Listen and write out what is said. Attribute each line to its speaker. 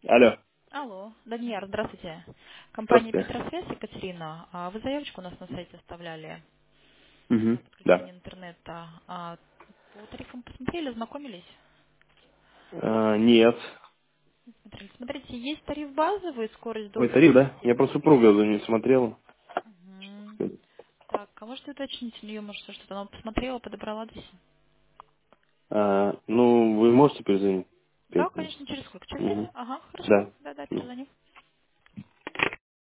Speaker 1: Алло,
Speaker 2: Алло, Данияр, здравствуйте. Компания
Speaker 1: здравствуйте.
Speaker 2: Петросвязь, Екатерина. Вы заявочку у нас на сайте оставляли
Speaker 1: Угу.
Speaker 2: на
Speaker 1: Да.
Speaker 2: подключение интернета. По тарифам посмотрели, знакомились?
Speaker 1: Нет.
Speaker 2: Смотрите, есть тариф базовый, скорость до
Speaker 1: Ой, тариф, да?
Speaker 2: 50
Speaker 1: Я просто
Speaker 2: мегабит.
Speaker 1: супруга за ней смотрела.
Speaker 2: Мгм. Так, можете уточнить у нее, может, что-то она посмотрела, подобрала для себя?
Speaker 1: Ну, вы можете перезвонить?
Speaker 2: Да, конечно, через сколько? Через 5?
Speaker 1: Угу.
Speaker 2: Ага, хорошо.
Speaker 1: Да.
Speaker 2: Да-да,
Speaker 1: Ну,
Speaker 2: перезвоню.